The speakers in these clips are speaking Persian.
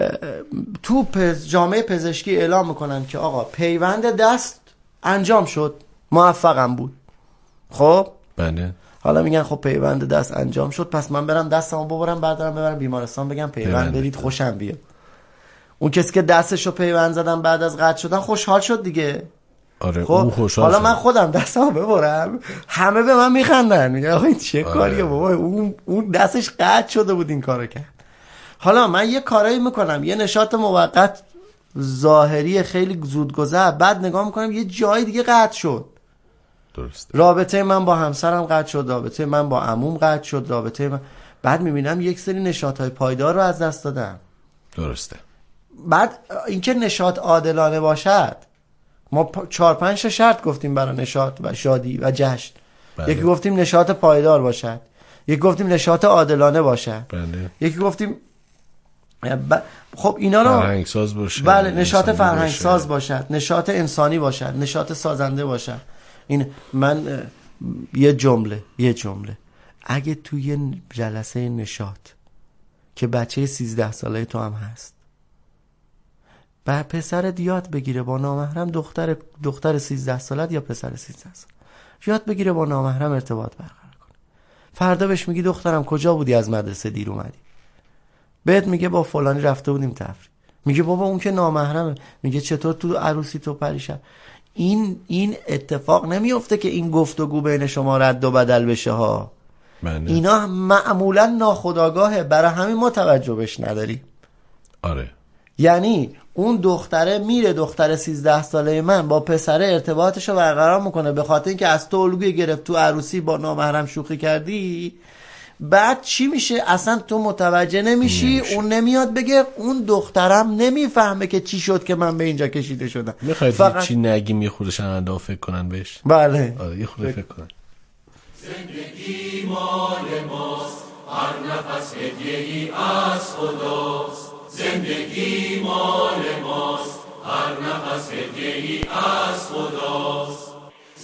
تو جامعه پزشکی اعلام میکنن که آقا پیوند دست انجام شد، موفقم بود. خب بله. حالا میگن خب پیوند دست انجام شد، پس من برم دستمو ببرم بردارم ببرم بیمارستان بگم پیوند برید خوشم بیاد. اون کسی که دستشو پیوند زدن بعد از قطع شدن خوشحال شد دیگه. آره خب اون خوشحال حالا شد. من خودم دستمو ببرم همه به من میخندن، میگن آقا این چه کاریه بابا، اون دستش قطع شده بود این کارو کرد. حالا من یه کارایی میکنم، یه نشاط موقت ظاهری خیلی زود گذر، بعد نگاه میکنم یه جای دیگه قطع شد. درست. رابطه من با همسرم قطع شد، رابطه من با عموم قطع شد، رابطه من، بعد میبینم یک سری نشاطهای پایدار رو از دست دادم. درسته. بعد اینکه نشاط عادلانه باشد، ما 4-5 شرط گفتیم برای نشاط و شادی و جشن. بله. یکی گفتیم نشاط پایدار باشد، یکی گفتیم نشاط عادلانه باشد، بله. یکی گفتیم خب اینا رو فرهنگساز باشه. بله، نشاط فرهنگساز باشد، نشاط انسانی باشد، نشاط سازنده باشد. این من یه جمله اگه توی جلسه نشاط که بچه 13 ساله تو هم هست، بعد پسر یاد بگیره با نامحرم، دختر 13 سالت یا پسر 13 سال یاد بگیره با نامحرم ارتباط برقرار کنه، فردا بهش میگی دخترم کجا بودی از مدرسه دیر اومدی، بهت میگه با فلانی رفته بودیم تفریح، میگه بابا اون که نامحرمه، میگه چطور تو عروسی تو پریشب. این اتفاق نمیفته که این گفتگو بین شما رد و بدل بشه ها. بله. اینا معمولا ناخودآگاهه، برای همین ما توجه بهش نداریم. آره. یعنی اون دختره میره، دختر 13 ساله من با پسره ارتباطشو برقرار میکنه به خاطر اینکه از تو الگوی گرفت تو عروسی با نامحرم شوخی کردی. بعد چی میشه؟ اصلا تو متوجه نمیشی. اون نمیاد بگه، اون دخترم نمیفهمه که چی شد که من به اینجا کشیده شدم. میخواید فقط چی نگیم یه خورده شنونده ها فکر کنن بهش؟ بله. آره یه خورده فکر کنن. زندگی مال ماست، هر نفس هدیه‌ای از خداست. زندگی مال ماست، هر نفس هدیه‌ای از خداست.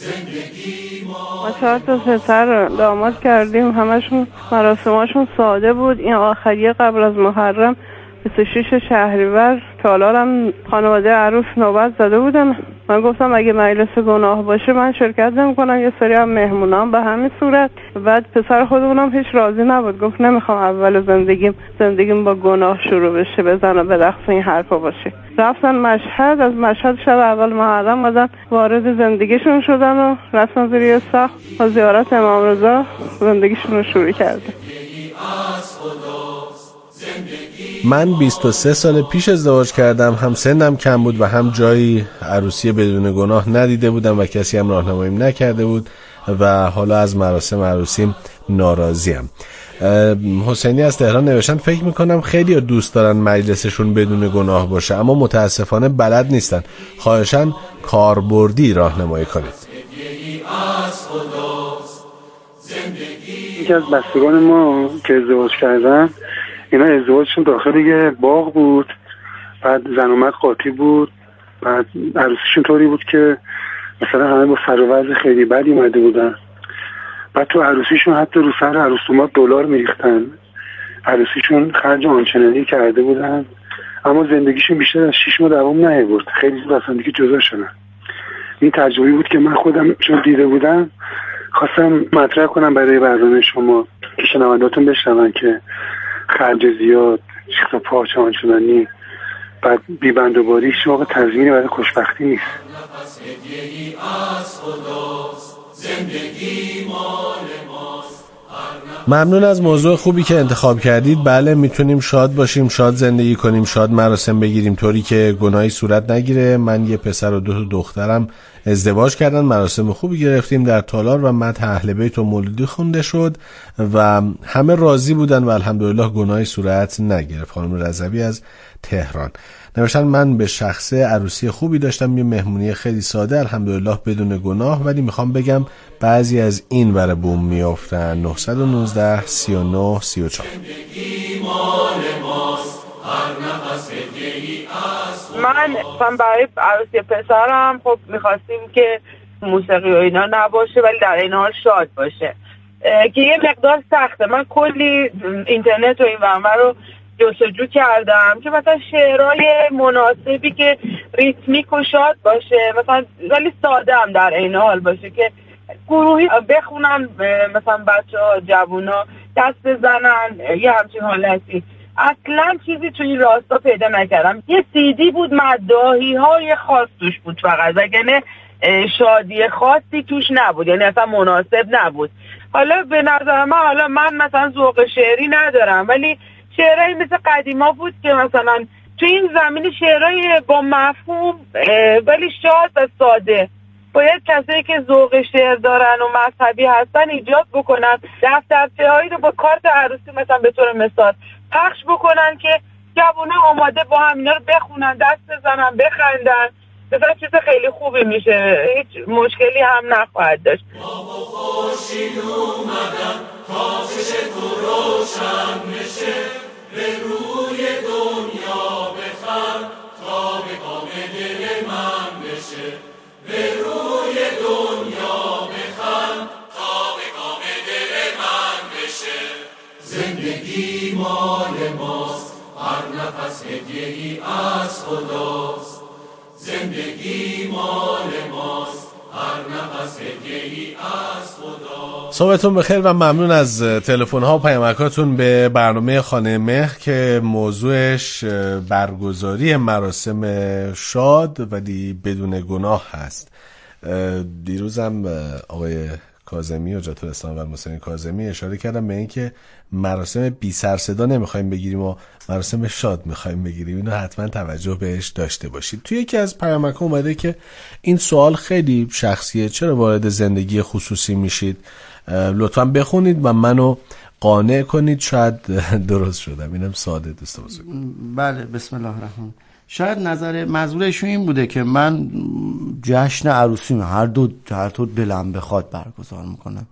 ما 4 تا پسر داماد کردیم، همشون مراسماشون ساده بود. این آخریه قبل از محرم 26 شهریور تالارم خانواده عروس نوبت زده بودن. من گفتم اگه مجلس گناه باشه من شرکت نمی‌کنم، یه سری هم مهمونام به همین صورت. بعد پسر خودمونم هیچ راضی نبود، گفت نمیخوام اول زندگیم با گناه شروع بشه، بزنه به رقص این حرفا باشه. رفتن مشهد، از مشهد شب اول محرم اومدن وارد زندگیشون شدن و رفتن زیر یه سقف با زیارت امام رضا زندگیشون رو شروع کردن. من 23 سال پیش ازدواج کردم، هم سنم کم بود و هم جایی عروسی بدون گناه ندیده بودم و کسی هم راهنماییم نکرده بود و حالا از مراسم عروسیم ناراضیم. حسینی از تهران نوشتن فکر میکنم خیلی دوست دارن مجلسشون بدون گناه باشه اما متاسفانه بلد نیستن. خواهشاً کاربردی راهنمایی کنید. یکی از بستگان ما که ازدواج کردن، اینا ازدواجشون داخل یه باغ بود، بعد زن و مرد قاطی بود، بعد عروسیشون طوری بود که مثلا همه با سر و وضع خیلی بدی اومده بودن. بعد تو عروسیشون حتی رو سر عروس داماد دلار میریختن. عروسیشون خرج آنچنانی کرده بودن اما زندگیشون بیشتر از 6 ماه دوام نیاورد، خیلی زود از هم دیگه جدا شدن. این تجربه بود که من خودم چون دیده بودم خواستم مطرح کنم برای برنامه شما که شنوندهاتون بشنون که خرج زیاد، شیخت و پاچه آنچنانی، بعد بی‌بندوباری هیچ موقع تضمینی برای خوشبختی نیست. ممنون از موضوع خوبی که انتخاب کردید. بله میتونیم شاد باشیم، شاد زندگی کنیم، شاد مراسم بگیریم طوری که گناهی صورت نگیره. من یه پسر و 2 دخترم ازدواج کردن، مراسم خوبی گرفتیم در تالار و مدح اهل بیت و مولودی خونده شد و همه راضی بودن و الحمدلله گناهی صورت نگرفت. خانم رضوی از تهران نوشتن من به شخصه عروسی خوبی داشتم، یه مهمونی خیلی ساده الحمدلله بدون گناه، ولی میخوام بگم بعضی از این ور بوم میافتن. 919 39 34 من برای عروسی پسرم خب میخواستیم که موسیقی و اینا نباشه ولی در این حال شاد باشه که یه مقدار سخته. من کلی اینترنت و این ورانور رو جستجو کردم که مثلا شعرهای مناسبی که ریتمیک و شاد باشه، مثلا ولی ساده هم در عین حال باشه که گروهی بخونن، مثلا بچه‌ها جوونا دست بزنن، یه همچین حالتی. اصلا چیزی توی این راستا پیدا نکردم. یه CD بود مداحی‌های خاص توش بود فقط، وگرنه شادی خاصی توش نبود، یعنی اصلا مناسب نبود. حالا به نظر من مثلا ذوق شعری ندارم، ولی شعرهایی مثل قدیما بود که مثلا تو این زمینی شعرهای با مفهوم ولی شاد و ساده. باید کسایی که ذوق شعر دارن و مذهبی هستن ایجاد بکنن، دفترچه‌هایی رو با کارت عروسی مثلا به طور مثال پخش بکنن که جوونا آماده با هم اینا رو بخونن، دست بزنن، بخندن. مثلا چیز خیلی خوبی میشه، هیچ مشکلی هم نخواهد داشت. بابا خورشید اومدن تا چش تو روشن بشه، به روی دنیا بخند تا به کام دل من بشه، به روی دنیا بخند تا به کام دل من بشه. زندگی مال ماست، هر نفس هدیه‌ای از خداست. زندگی مال ماست، هر نفس هدیه‌ای از خدا. صبحتون بخیر و ممنون از تلفن‌ها و پیامکاتون به برنامه خانه مهر که موضوعش برگزاری مراسم شاد ولی بدون گناه هست. دیروزم آقای کاظمی حجت الاسلام و المسلمین کاظمی اشاره کردم به این که مراسم بی سر صدا نمیخوایم بگیریم و مراسم شاد میخوایم بگیریم. اینو حتما توجه بهش داشته باشید. توی یکی از پیامک‌ها اومده که این سوال خیلی شخصیه، چرا وارد زندگی خصوصی میشید؟ لطفاً بخونید و منو قانع کنید، شاید درست شدم. اینم ساده دوست بزرگ. بله، بسم الله الرحمن. شاید نظر منظورشون این بوده که من جشن عروسی هر طور دلم بخواد برگزار میکنم.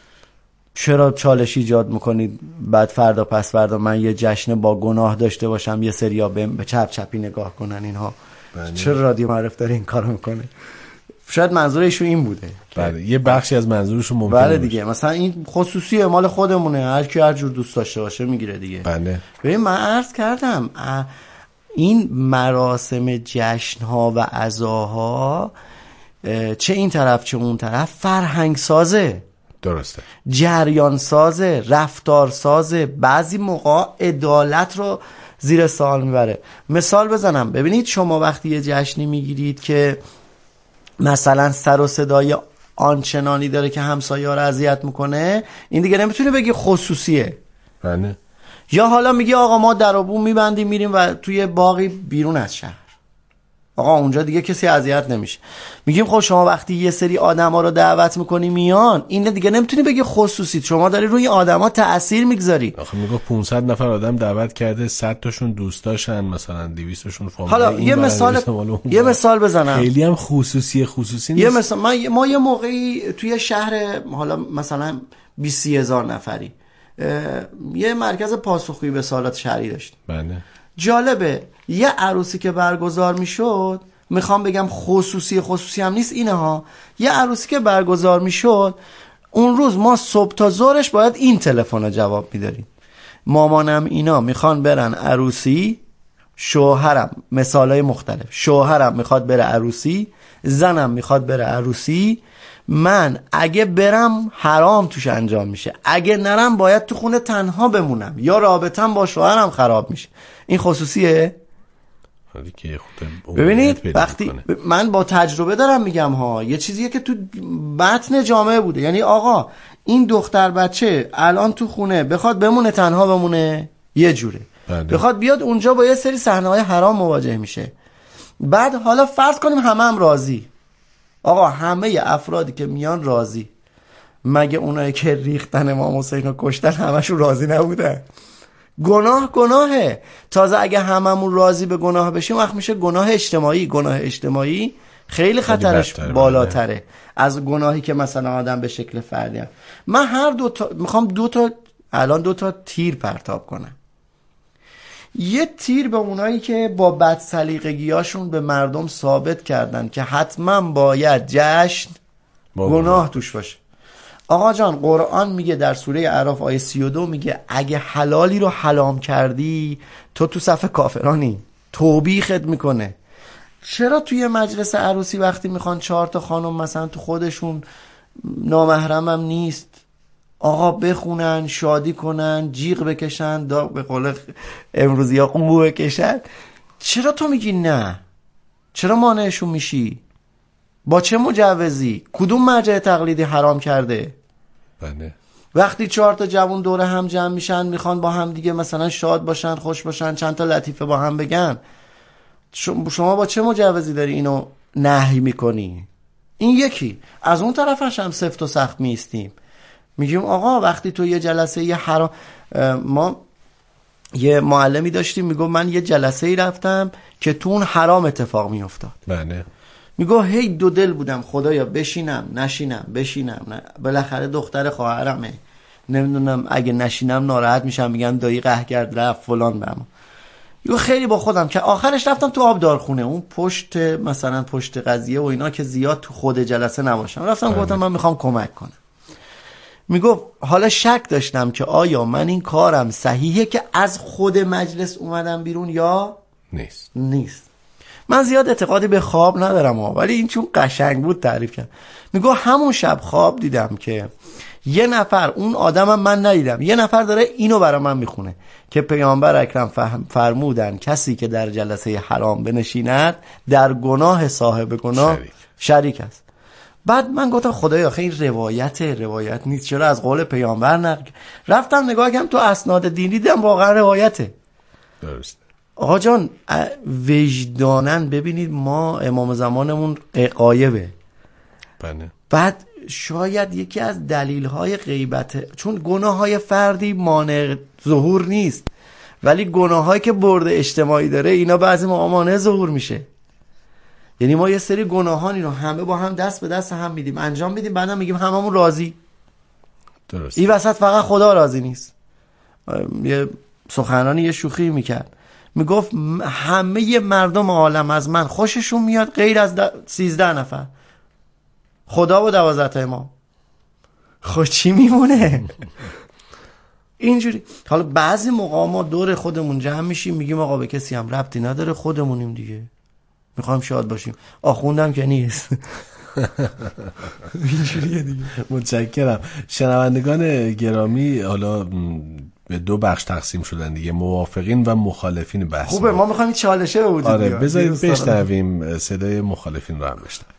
چرا چالش ایجاد میکنید بعد فردا پس فردا من یه جشن با گناه داشته باشم، یه سریا به چپ چپی نگاه کنن اینها؟ چرا رادیو معرف داره این کارو میکنه؟ شاید منظورشون این بوده. بله، یه بخشی از منظورشون ممکنه. بله دیگه، مثلا این خصوصیه، مال خودمونه، هر کی هر جور دوست داشته باشه میگیره دیگه. بله. ببین من عرض کردم این مراسم جشن‌ها و عزاها چه این طرف چه اون طرف فرهنگ سازه، درسته، جریان سازه، رفتار سازه، بعضی موقع عدالت رو زیر سوال میبره. مثال بزنم، ببینید شما وقتی یه جشنی میگیرید که مثلا سر و صدای آنچنانی داره که همسایه‌ها رو اذیت میکنه، این دیگه نمیتونه بگی خصوصیه. بله. یا حالا میگه آقا ما در و بوم میبندیم میریم و توی باقی بیرون از شهر، آقا اونجا دیگه کسی اذیت نمیشه. میگیم خب شما وقتی یه سری آدما رو دعوت میکنی میان، این دیگه نمیتونی بگی خصوصی، شما داری روی آدما تأثیر میگذاری. آخه میگه 500 نفر آدم دعوت کرده، 100 تاشون دوستاشن، مثلا 200 تاشون فامیل. حالا یه مثال بزنم، خیلی هم خصوصی نیست. یه مثال، ما یه موقعی توی شهر حالا مثلا 20-30 هزار نفری یه مرکز پاسخگویی به سوالات شهری داشتیم. بله. جالبه یه عروسی که برگزار میشد، میخوام بگم خصوصی هم نیست اینه ها، یه عروسی که برگزار میشد اون روز ما صبح تا ظهرش باید این تلفن جواب میداریم. مامانم اینا میخوان برن عروسی، شوهرم مثالای مختلف، شوهرم میخواد بره عروسی، زنم میخواد بره عروسی، من اگه برم حرام توش انجام میشه، اگه نرم باید تو خونه تنها بمونم یا رابطم با شوهرم خراب میشه. این خصوصیه؟ ببینید وقتی من با تجربه دارم میگم ها، یه چیزیه که تو بطن جامعه بوده، یعنی آقا این دختر بچه الان تو خونه بخواد بمونه تنها بمونه یه جوره، بخواد بیاد اونجا با یه سری صحنه‌های حرام مواجه میشه. بعد حالا فرض کنیم هم راضی، آقا همه افرادی که میان راضی، مگه اونایی که ریختن امام حسین رو کشتن همشون راضی نبودن؟ گناهه. تازه اگه هممون راضی به گناه بشیم وقت میشه گناه اجتماعی خیلی خطرش بالاتره از گناهی که مثلا آدم به شکل فردی هم. من میخوام دو تا تیر پرتاب کنم. یه تیر به اونایی که با بدسلیقگیاشون به مردم ثابت کردن که حتما باید جشن گناه توش باشه. آقا جان قرآن میگه در سوره اعراف آیه 32 میگه اگه حلالی رو حرام کردی تو صف کافرانی، توبیخت میکنه. چرا توی مجلس عروسی وقتی میخوان 4 تا خانم مثلا تو خودشون نامحرم هم نیست آقا بخونن، شادی کنن، جیغ بکشن، به قول امروزی ها قو بکشن، چرا تو میگی نه؟ چرا مانعشون میشی؟ با چه مجوزی؟ کدوم مرجع تقلیدی حرام کرده؟ بله. وقتی 4 تا جوان دوره هم جمع میشن میخوان با هم دیگه مثلا شاد باشن، خوش باشن، چند تا لطیفه با هم بگن، شما با چه مجوزی داری اینو نهی میکنی؟ این یکی. از اون طرفش هم سفت و سخت میستیم، میگیم آقا وقتی تو یه جلسه یه حرام، ما یه معلمی داشتیم میگو من یه جلسه ای رفتم که تو اون حرام اتفاق میافتاد. بله. میگو هی دو دل بودم خدایا بشینم نشینم، بشینم نه. بالاخره دختر خواهرمه، نمیدونم اگه نشینم ناراحت میشم، میگن دایی قهگرد رفت فلان بهم. یو خیلی با خودم که آخرش رفتم تو آبدارخونه، اون پشت مثلا پشت قضیه و اینا که زیاد تو خود جلسه نباشم، رفتم گفتم من میخوام کمک کنم. میگفت حالا شک داشتم که آیا من این کارم صحیحه که از خود مجلس اومدم بیرون یا نیست. من زیاد اعتقادی به خواب ندارم ولی این چون قشنگ بود تعریف کرد. میگه همون شب خواب دیدم که یه نفر، اون آدمم من ندیدم، یه نفر داره اینو برای من میخونه که پیامبر اکرم فرمودن کسی که در جلسه حرام بنشیند در گناه صاحب گناه شریک است. بعد من گفتم خدایا خیلی روایت نیست، چرا از قول پیامبر نقل؟ رفتم نگاه کردم تو اسناد دینی دیدم واقعا روایته. درست. آقا جان وجدانن ببینید ما امام زمانمون غایبه. بله. بعد شاید یکی از دلیل‌های غیبت، چون گناه‌های فردی مانع ظهور نیست، ولی گناهایی که برد اجتماعی داره اینا بعضی موقع مانع ظهور میشه. یعنی ما یه سری گناهانی رو همه با هم دست به دست هم میدیم انجام میدیم، بعدم میگیم هممون راضی. درست. این وسط فقط خدا راضی نیست. یه سخنرانی یه شوخی میکرد، میگفت همه مردم عالم از من خوششون میاد غیر از 13 نفر، خدا و 12 تا امام. خب چی میمونه؟ اینجوری. حالا بعضی موقع ما دور خودمون جمع میشیم میگیم آقا به کسی هم ربطی نداره، خودمونیم دیگه، میخوایم شاد باشیم، آخوندم که نیست. اینجوریه دیگه. متشکرم. شنوندگان گرامی حالا به 2 بخش تقسیم شدن دیگه، موافقین و مخالفین بحث. خوبه ما میخوایم چالشه به وجود بیاد. آره بذارید بشنویم صدای مخالفین رو هم بشنویم.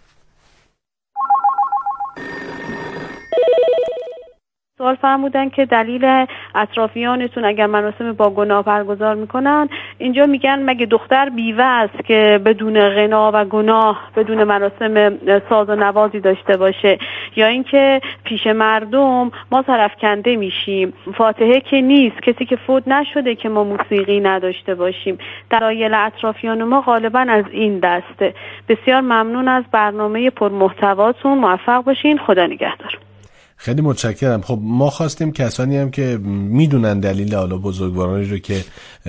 سوال فرمودن که دلیل اطرافیانتون اگر مراسم با گناه برگزار میکنن، اینجا میگن مگه دختر بیوه است که بدون غنا و گناه بدون مراسم ساز و نوازی داشته باشه، یا اینکه پیش مردم ما طرفکنده میشیم، فاتحه که نیست، کسی که فوت نشده که ما موسیقی نداشته باشیم. دلایل اطرافیان ما غالبا از این دسته. بسیار ممنون از برنامه پرمحتواتون، موفق باشین، خدا نگهدار. خیلی متشکرم. خب ما خواستیم کسانی هم که میدونن دلیل حالا بزرگوارانی رو که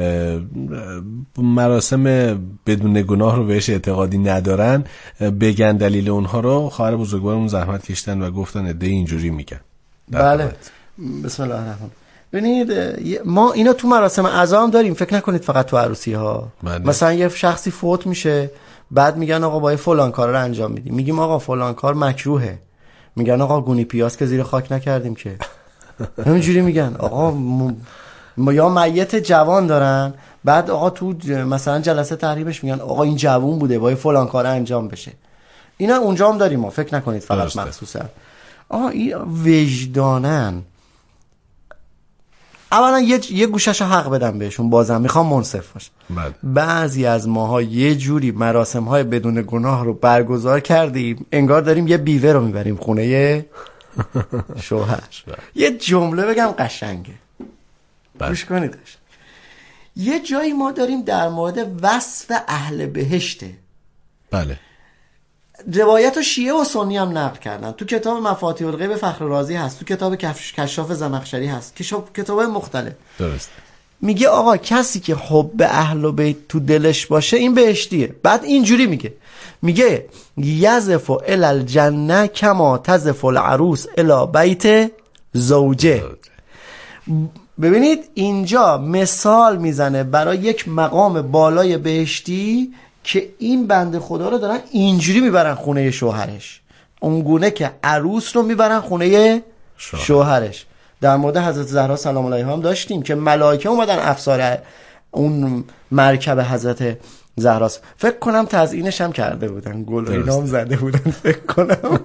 مراسم بدون گناه رو بهش اعتقادی ندارن بگن دلیل اونها رو. خواهر بزرگوارمون زحمت کشتن و گفتن عده اینجوری میگن. بله. بسم الله الرحمن. ببینید ما اینا تو مراسم عزا هم داریم، فکر نکنید فقط تو عروسی ها. بله. مثلا یه شخصی فوت میشه، بعد میگن آقا باید فلان کار رو انجام میدیم، میگیم آقا فلان کار مکروهه، میگن آقا گونی پیاز که زیر خاک نکردیم که. همینجوری میگن آقا یا میت جوان دارن، بعد آقا تو مثلا جلسه تحریمش میگن آقا این جوان بوده باید فلان کار انجام بشه. اینا اونجا هم داریم ما، فکر نکنید فقط مخصوصا. آقا این وجدانن. اولا یه گوشش حق بدم بهشون، بازم میخوام منصف باش. بعضی از ماها یه جوری مراسم های بدون گناه رو برگزار کردیم انگار داریم یه بیوه رو میبریم خونه شوهر. یه جمله بگم قشنگه، گوش کنید. یه جایی ما داریم در مورد وصف اهل بهشته. بله. روایت و شیعه و سنی هم نقل کردن، تو کتاب مفاتیح الغیب فخر رازی هست، تو کتاب کشاف زمخشری هست، کتابای مختلف. درست. میگه آقا کسی که حب اهل بیت تو دلش باشه این بهشتیه. بعد اینجوری میگه یزف الی الجنه کما تزف العروس الی بیت زوجه. ببینید اینجا مثال میزنه برای یک مقام بالای بهشتی که این بنده خدا رو دارن اینجوری میبرن خونه شوهرش، اونگونه که عروس رو میبرن خونه شوهرش. در مورد حضرت زهرا سلام علیها هم داشتیم که ملائکه اومدن افسار اون مرکب حضرت زهراست. فکر کنم تزیینش هم کرده بودن، گل و اینام زده بودن فکر کنم.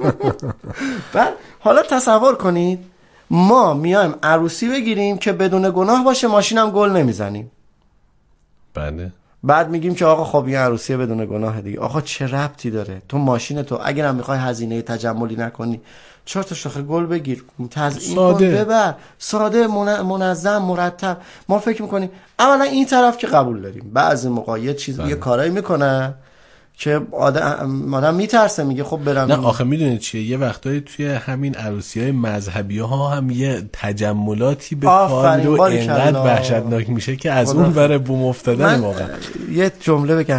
بعد حالا تصور کنید ما میایم عروسی بگیریم که بدون گناه باشه، ماشینم گل نمیزنیم. بله. بعد میگیم که آقا خب این عروسی بدون گناه دیگه. آقا چه ربطی داره؟ تو ماشین تو اگرم میخوای هزینه تجملی نکنی 4 تا شاخه گل بگیر، تزیین کن، ببر، ساده، منظم، مرتب. ما فکر میکنیم اولا این طرف که قبول داریم، بعضی موقع یه چیز یه کارایی میکنه که آدم میترسه، میگه خب برم. نه آخه میدونید چیه، یه وقتایی توی همین عروسی‌های مذهبی ها هم یه تجملاتی به پا میره و اینقدر وحشتناک میشه که از اون ور بوم افتادن واقعا. یه جمله بگم،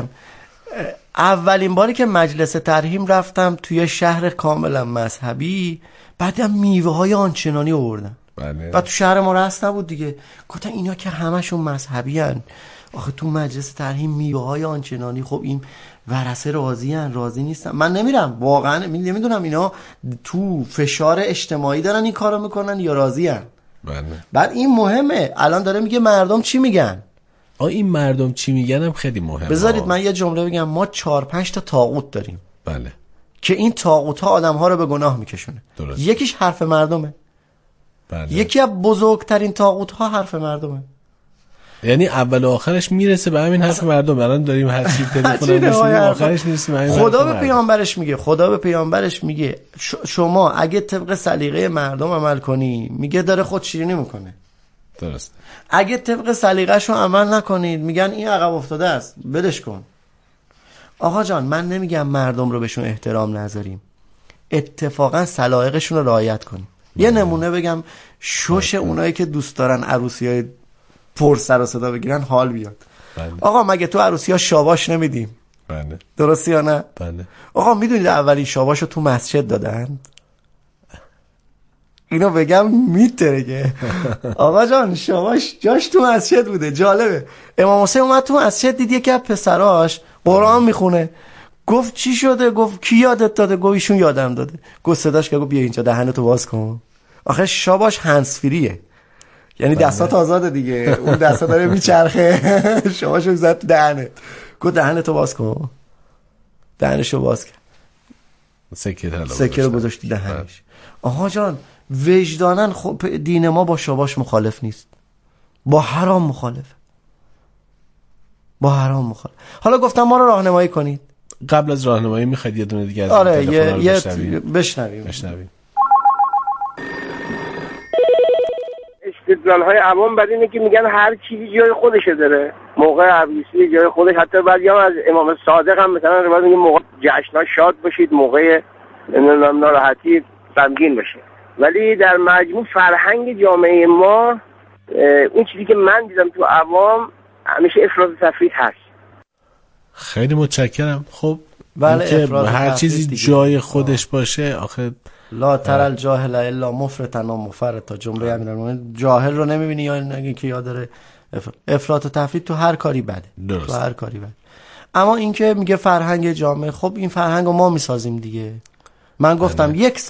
اولین باری که مجلس ترحیم رفتم توی شهر کاملا مذهبی، بعدم میوه های آنچنانی آوردن. بله. بعد تو شهر ما راست نبود دیگه، گفتن اینا که همشون مذهبی هن، آخه تو مجلس ترحیم میوه های آنچنانی، خب این ورثه راضی نیستن. من نمیرم واقعا، نمیدونم اینا تو فشار اجتماعی دارن این کارو میکنن یا راضی هن. بله. بعد این مهمه، الان داره میگه مردم چی میگن. این مردم چی میگن هم خیلی مهمه. بذارید من یه جمله بگم، ما 4-5 تا طاغوت داریم. بله. که این طاغوت ها آدم ها رو به گناه میکشونه. درست. یکیش حرف مردمه. بله. یکی از بزرگترین طاغوت ها حرف مردمه. یعنی اول و آخرش میرسه به همین حرف مردم. الان داریم هر چی تلفن می‌زنیم آخرش میرسه به همین. خدا به پیامبرش میگه شما اگه طبق سلیقه مردم عمل کنی، میگه داره خود شیرینی میکنه. درست. اگه طبق سلیقه‌شو عمل نکنید، میگن این عقب افتاده است، بدش کن. آقا جان، من نمیگم مردم رو بهشون احترام نذاریم، اتفاقا سلایقشون رو رعایت کنیم. یه نمونه بگم، شش اونایی که دوست دارن عروسی‌های پر سر و صدا بگیرن حال بیاد. بله. آقا مگه تو عروسی‌ها شاباش نمیدیم؟ بله. درستی یا نه؟ بله. آقا میدونید اولین شاباشو تو مسجد دادن؟ اینو بگم میترگه. آقا جان شاباش جاش تو مسجد بوده. جالبه، امام حسین اومد تو مسجد، دید یکی از پسراش قرآن میخونه، گفت چی شده؟ گفت کی یادت داده؟ گفت ایشون یادم داده. گفت صداش که گفت بیا اینجا دهنتو باز کن. آخه شاباش هندزفریه، یعنی دستات آزاده دیگه، اون دستا داره میچرخه، شاباشو زد تو دهنت، گفت دهنتو باز کن. دهنشو باز کرد، سکه رو گذاشتی دهنش. آقا جان وجدانن خب دین ما با شاباش مخالف نیست، با حرام مخالفه، با حرام مخالف. حالا گفتم ما رو راهنمایی کنید. قبل از راهنمایی میخواید یه دونه دیگه از آره بشنویم. استدلال های عوام بعد اینه که میگن هر چیزی جای خودشه داره، موقع عروسی جای خودش. حتی بعضی هم از امام صادق هم مثلا روایت میگه موقع جشن‌ها شاد باشید، موقع ناراحتی غمگین باشید. ولی در مجموع فرهنگ جامعه ما، اون چیزی که من دیدم تو عوام، همیشه افراط و تفریط هست. خیلی متشکرم. خب بله، هر چیزی جای خودش باشه. آخه لا تر الجاهل الا مفرطا و مفرطا، جمله امیرالمومنین. جاهل رو نمیبینی یا نگی که یاد داره افراط و تفریط تو هر کاری بده. درست. تو هر کاری بده. اما این که میگه فرهنگ جامعه، خب این فرهنگو ما میسازیم دیگه. من گفتم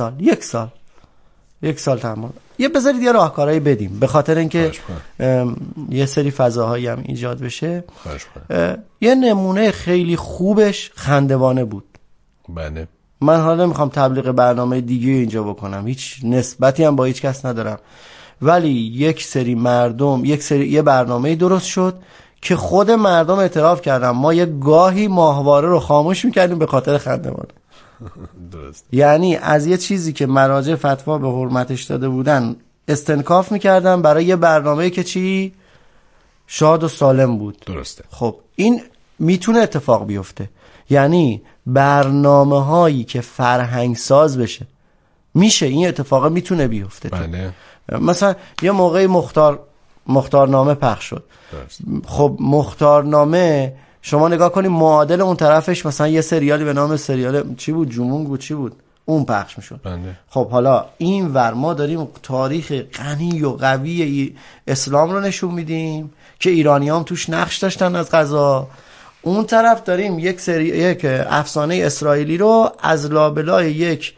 یک سال تمام. بذارید یه راهکارایی بدیم، به خاطر اینکه یه سری فضاهایی هم ایجاد بشه. یه نمونه خیلی خوبش خندوانه بود. بله. من حالا نمیخوام تبلیغ برنامه دیگه اینجا بکنم، هیچ نسبتی هم با هیچ کس ندارم، ولی یک سری مردم یه برنامه درست شد که خود مردم اعتراف کردن ما یه گاهی ماهواره رو خاموش میکردیم به خاطر خندوانه. درست. یعنی از یه چیزی که مراجع فتوا به حرمتش داده بودن استنکاف میکردن برای یه برنامه‌ای که چی شاد و سالم بود. درسته. خب این میتونه اتفاق بیفته، یعنی برنامه هایی که فرهنگ ساز بشه، میشه این اتفاق میتونه بیفته. بله. مثلا یه موقعی مختار مختارنامه پخش شد. خب مختارنامه شما نگاه کنید معادل اون طرفش مثلا یه سریالی به نام سریال چی بود، جمونگ بود، چی بود، اون پخش میشد. خب حالا این ور ما داریم تاریخ غنی و قوی اسلام رو نشون میدیم که ایرانیام توش نقش داشتن از قضا. اون طرف داریم یک افسانه اسرائیلی رو از لابلای یک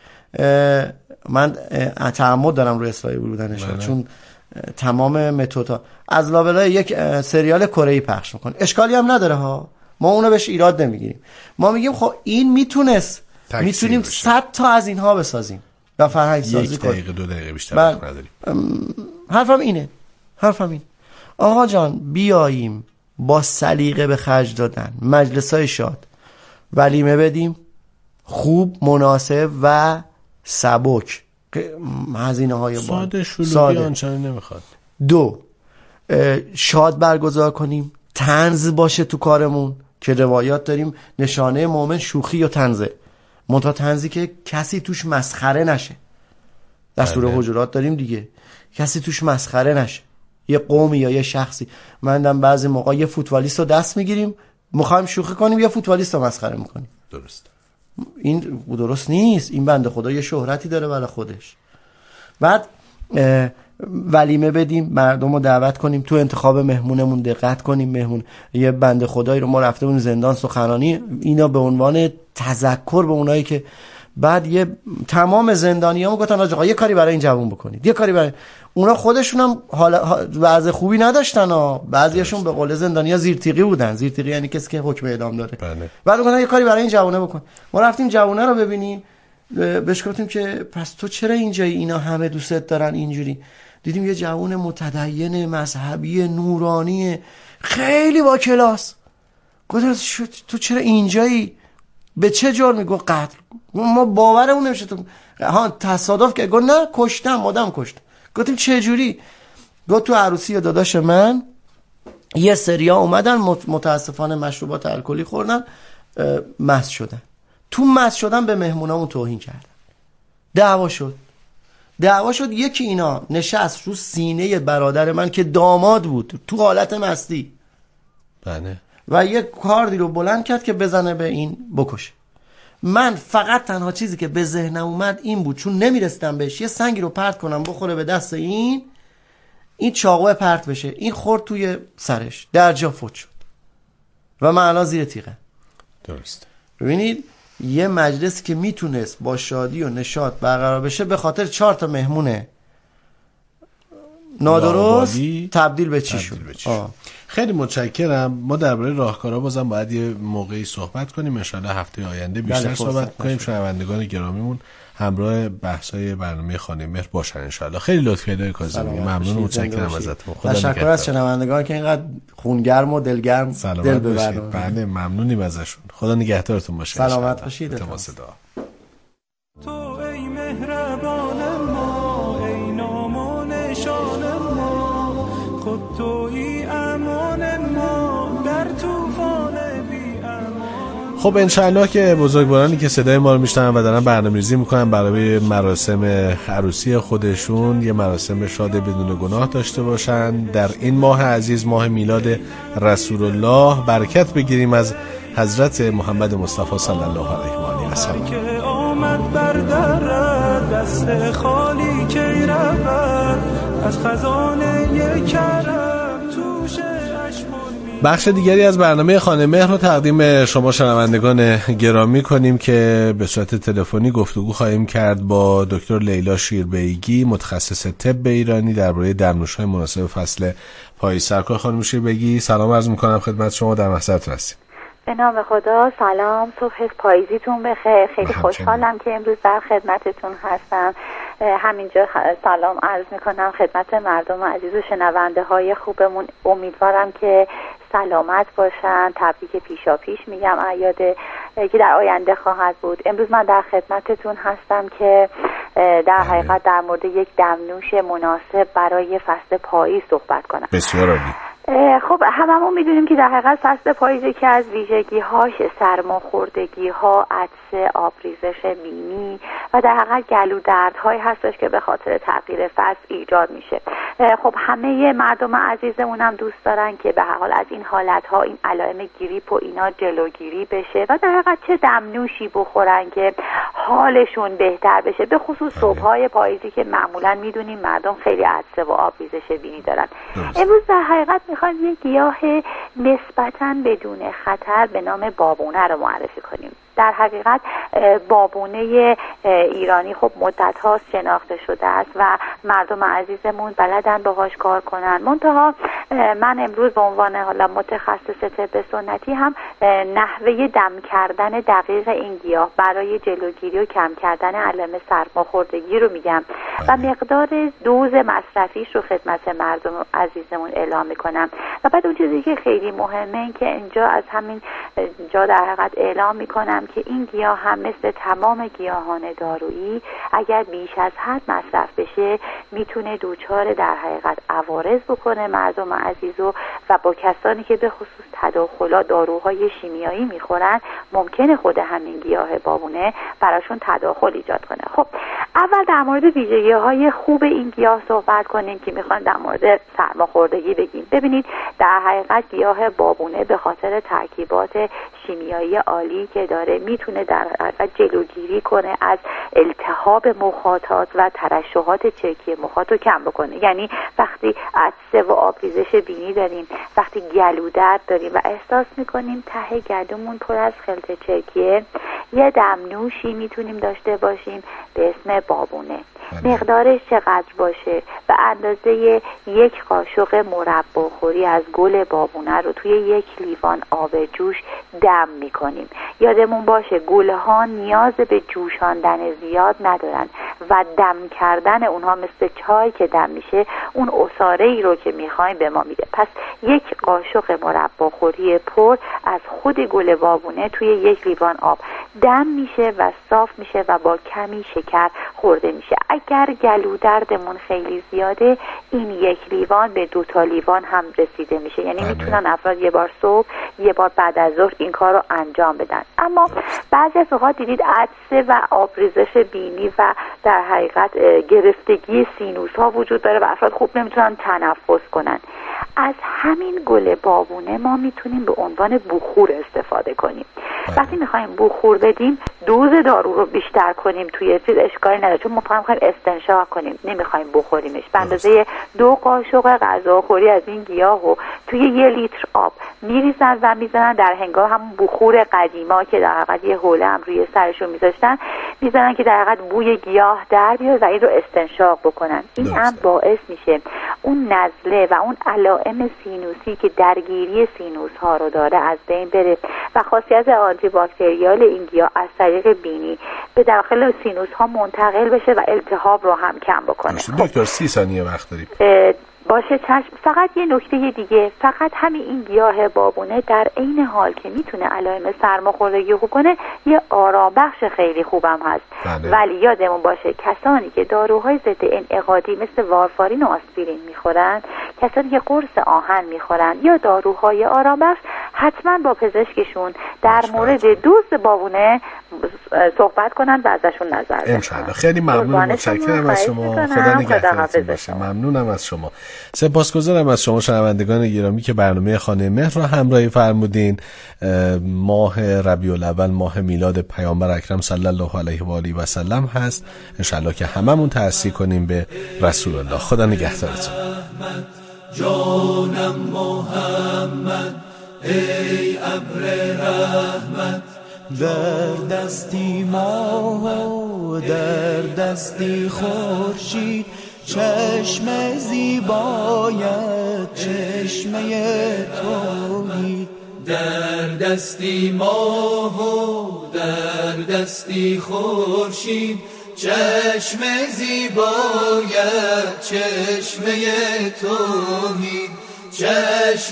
من تعمد دارم روی اسرائیل بودنش چون تمام متدها از لابلای یک سریال کره‌ای پخش میکنه. اشکالی هم نداره ها، ما اونو بهش ایراد نمیگیریم. ما میگیم خب این میتونیم 100 تا از اینها بسازیم و فرهنگ سازی کنیم. 1 دقیقه 2 دقیقه بیشتر وقت نداریم. حرفم اینه. آقا جان بیاییم با سلیقه به خرج دادن مجلسای شاد ولیمه بدیم، خوب، مناسب و سبک، هزینه های ساده شلوغی آنچنان نمیخواد. 2 شاد برگزار کنیم، طنز باشه تو کارمون که روایات داریم نشانه مؤمن شوخی و طنزه، منتها طنزی که کسی توش مسخره نشه. در سوره حجرات داریم دیگه، کسی توش مسخره نشه، یه قومی یا یه شخصی. من بعضی موقع یه فوتبالیست رو دست میگیریم میخوایم شوخی کنیم، یه فوتبالیست رو مسخره میکنیم. درست. این درست نیست. این بنده خدا یه شهرتی داره برای خودش. بعد ولیمه بدیم، مردم رو دعوت کنیم، تو انتخاب مهمونمون دقت کنیم. مهمون یه بنده خدایی رو ما رفته بودیم زندان سخنرانی، اینا به عنوان تذکر به اونایی که بعد یه تمام زندانیامو گفتن آقا یه کاری برای این جوون بکنید، یه کاری برای اونا. خودشون هم وضع خوبی نداشتن ها، بعضیاشون به قول زندانیا زیرتیغی بودن. زیرتیغی یعنی کسی که حکم اعدام داره. بعد گفتن یه کاری برای این جوونه بکن. ما رفتیم جوونه رو ببینیم، بهش گفتیم که پس تو چرا اینجایی، اینا همه دوستت دارن اینجوری. دیدیم یه جوون متدین مذهبی نورانی خیلی با کلاس. گفتم تو چرا اینجایی، به چه جرمی؟ گفت قتل. ما باورمون نمیشه. تو تصادف که گفت نه کشتم، آدم کشتم. گفتیم چه جوری؟ گفت تو عروسی داداش من یه سریا اومدن متاسفانه مشروبات الکلی خوردن، مست شدن. تو مست شدن به مهمونامون توهین کردن. دعوا شد. یکی اینا نشست رو سینه برادر من که داماد بود تو حالت مستی. بله. و یه کاردی رو بلند کرد که بزنه به این بکشه. من فقط تنها چیزی که به ذهنم اومد این بود، چون نمیرسیدم بهش، یه سنگی رو پرت کنم بخوره به دست این چاقو پرت بشه. این خورد توی سرش، در جا فوت شد و من الان زیر تیغه. درست. ببینید یه مجلس که میتونست با شادی و نشاط برقرار بشه به خاطر 4 تا مهمونه نادرست تبدیل به چی شد. خیلی متشکرم. ما درباره راهکارها بازم باید یه موقعی صحبت کنیم، ان شاءالله هفته آینده بیشتر صحبت کنیم. شنوندگان گرامیمون همراه بحث‌های برنامه خانه مهر باشن ان شاءالله. خیلی لطف کردید کاظمی، ممنون و متشکرم ازتون. تشکر از شنوندگان که اینقدر خونگرم و دلگرم دل ببرن. بله ممنونیم ازشون. خدا نگهدارتون باشه. سلامت باشید. تماس دعا. تو ای مهربان ما، ای نام و نشان ما، خود تویی امان ما در طوفان بی امان. خب انشالله که بزرگوارانی که صدای ما رو میشنون و دارن برنامه‌ریزی میکنن برای مراسم عروسی خودشون یه مراسم شاد بدون گناه داشته باشن، در این ماه عزیز، ماه میلاد رسول الله، برکت بگیریم از حضرت محمد مصطفی صلی الله علیه و آله و سلم. که آمد بر در دست خالی که رود از خزانه کرم توش بخش دیگری از برنامه خانه مهر رو تقدیم شما شنوندگان گرامی کنیم که به صورت تلفنی گفتگو خواهیم کرد با دکتر لیلا شیربیگی، متخصص طب ایرانی، درباره دمنوش‌های مناسب فصل پاییز. سرکار خانم شیربیگی سلام عرض می‌کنم خدمت شما، در محضرتون هستیم. به نام خدا، سلام، صبح پاییزیتون بخیر. خیلی خوشحالم که امروز در خدمتتون هستم. همینجا سلام عرض میکنم خدمت مردم عزیز و شنونده های خوبمون. امیدوارم که سلامت باشن. تبریک پیشا پیش میگم اعیاد که در آینده خواهد بود. امروز من در خدمتتون هستم که در حقیقت در مورد یک دمنوش مناسب برای فصل پاییز صحبت کنم. بسیار عالی. خب هممون میدونیم که در حقیقت فصل پاییز که از ویژگی‌هاش سرماخوردگی‌ها، عطسه، آبریزش بینی و در حقیقت گلو دردهایی هستش که به خاطر تغییر فصل ایجاد میشه. خب همه مردم عزیزمون هم دوست دارن که به هر حال از این حالت‌ها، این علائم گریپ و اینا جلوگیری بشه و در حقیقت چه دمنوشی بخورن که حالشون بهتر بشه، به خصوص صبح‌های پاییزی که معمولاً میدونیم مردم خیلی عطسه و آبریزش بینی دارن. امروز در حقیقت میخوایم یک گیاه نسبتاً بدون خطر به نام بابونه رو معرفی کنیم. در حقیقت بابونه ایرانی خب مدت هاست شناخته شده است و مردم عزیزمون بلدن باهاش کار کنن. منتها من امروز به عنوان حالا متخصص طب سنتی هم نحوه دم کردن دقیق این گیاه برای جلوگیری و کم کردن علائم سرماخوردگی رو میگم و مقدار دوز مصرفیش رو خدمت مردم عزیزمون اعلام میکنم. و بعد اون چیزی که خیلی مهمه این که اینجا از همین جا در حقیقت اعلام میکنم که این گیاه هم مثل تمام گیاهان دارویی اگر بیش از حد مصرف بشه میتونه دوچار در حقیقت عوارض بکنه مردم عزیزو و با کسانی که به خصوص تداخلات داروهای شیمیایی میخورن ممکنه خود همین گیاه بابونه براشون تداخل ایجاد کنه. خب اول در مورد ویژگی‌های خوب این گیاه صحبت کنیم که میخوان در مورد سرماخوردگی بگیم. ببینید در حقیقت گیاه بابونه به خاطر ترکیبات شیمیایی عالی که داره میتونه در حقیقت جلوگیری کنه از التهاب مخاطات و ترشحات چرکی مخاط رو کم بکنه. یعنی وقتی عطسه و آبریزش بینی داریم، وقتی گلو درد داریم و احساس میکنیم ته گلومون پر از خلط چرکیه، یه دمنوشی میتونیم داشته باشیم به اسم بابونه. مقدارش چقدر باشه؟ به اندازه 1 قاشق مرباخوری از گل بابونه رو توی 1 لیوان آب جوش دم میکنیم. یادمون باشه گل ها نیاز به جوشاندن زیاد ندارن و دم کردن اونها مثل چای که دم میشه اون عصاره ای رو که میخوایم به ما میده. پس 1 قاشق مرباخوری پر از خود گل بابونه توی 1 لیوان آب دم میشه و صاف میشه و با کمی شکر خورده میشه. اگر گلو دردمون خیلی زیاده این 1 لیوان به 2 تا لیوان هم رسیده میشه. یعنی میتونن افراد 1 بار صبح 1 بار بعد از ظهر این کار رو انجام بدن. اما بعضی از اوقات دیدید عطسه و آبریزش بینی و در حقیقت گرفتگی سینوس ها وجود داره و افراد خوب نمیتونن تنفس کنن. از همین گل بابونه ما میتونیم به عنوان بخور استفاده کنیم. وقتی میخوایم بخور بدیم دوز دارو رو بیشتر کنیم توی چیز اشکالی نداره، چون ما میخوایم استنشاق کنیم نمیخوایم بخوریمش. به اندازه 2 قاشق غذاخوری از این گیاهو توی 1 لیتر آب میریزن و میزنن در هنگام همون بخور قدیما که در حقیقت یه حوله هم روی سرشون میذاشتن میزنن که در حقیقت بوی گیاه در بیاد و این رو استنشاق بکنن. این هم باعث میشه اون نزله و اون علائم سینوسی که درگیری سینوس ها رو داره از بین بره و خاصیت آنتی باکتریال این گیاه از طریق بینی به داخل سینوس ها منتقل بشه و التهاب رو هم کم بکنه. دکتر 30 ثانیه وقت داریم. باشه چشم. فقط یه نکته دیگه، فقط همین این گیاه بابونه در عین حال که میتونه علائم سرماخوردگی خوب کنه یه آرام بخش خیلی خوبم هست. ولی یادمون باشه کسانی که داروهای ضد انعقادی مثل وارفارین و آسپرین میخورن، کسانی که قرص آهن میخورن یا داروهای آرام بخش حتما با پزشکشون در مورد دوز بابونه صحبت کنن و ازشون نظر بخوان. خیلی ممنون، متشکرم از شما. خدا نگهدارتون باشه. ممنونم از شما. سپاسگزارم از شما شنوندگان گرامی که برنامه خانه مهر را همراهی فرمودین. ماه ربیع الاول ماه میلاد پیامبر اکرم صلی الله علیه و آله و سلم هست. انشالله که هممون تأسی کنیم به رسول الله. خدا نگهدارتون. جانم محمد ای ابر رحمت، در دستی ماه و در دستی خورشید، چشم زیبایت چشمه توحید. در دستی ماه و در دستی خورشید، چشم زیبایت چشمه توحید. چشم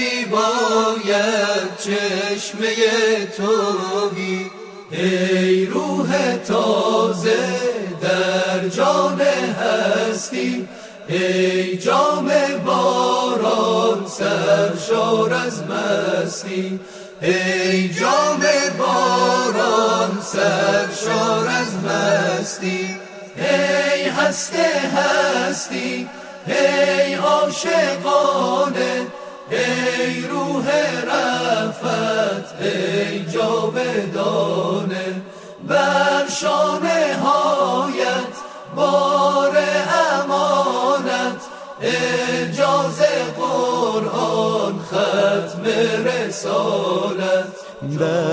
زیبایت چشمه توحید. ای روح تازه در جان هستی، ای جام باران سرشار از مستی، ای جام باران سرشار از مستی، ای هسته هستی، ای عاشقانه، ای روح رفت، ای جاودانه، بر شانه هایت بار امانت، اجاز قرآن ختم رسالت.